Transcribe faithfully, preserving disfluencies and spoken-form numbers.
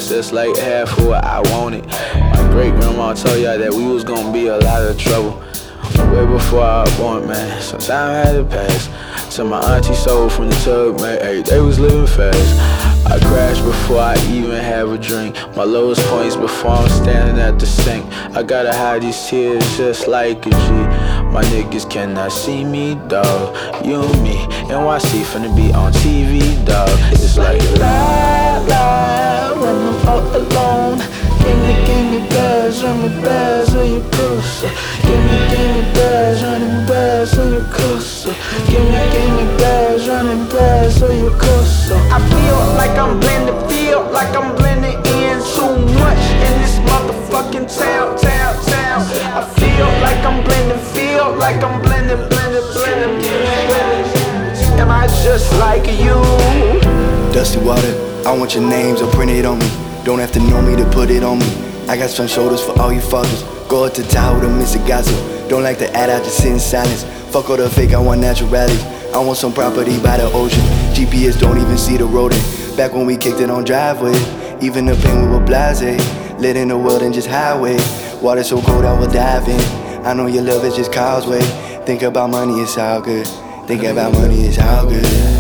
guess that's like half of what I wanted. My great grandma told y'all that we was gonna be a lot of trouble way before I was born, man. Some time had to pass. Till my auntie sold from the tub, man. Hey, they was living fast. I crashed before I even have a drink. My lowest points before I'm standing at the sink. I gotta hide these tears just like a G. My niggas cannot see me, dawg. You and me, N Y C finna be on T V, dawg. It's like la la when I'm all alone. Give me, give me buzz, run me buzz, or you closer. Give me, give me buzz, running buzz, or you closer. Give me, give me buzz, running buzz, or you closer. I feel like I'm blending, feel like I'm blending in too much in this motherfucking town, town, town. I feel like I'm blending, feel like I'm blending, blending, blending, blending. Am I just like you? Dusty water, I want your names, I'll print it on me. Don't have to know me to put it on me. I got strong shoulders for all you fuckers. Go up to tower to miss a gossip. Don't like to add out, just sit in silence. Fuck all the fake, I want naturality. I want some property by the ocean. G P S don't even see the road in. Back when we kicked it on driveway, even the pain we were blasé. Lit in the world and just highway. Water so cold I will dive in. I know your love is just causeway. Think about money, it's all good. Think about money, it's all good.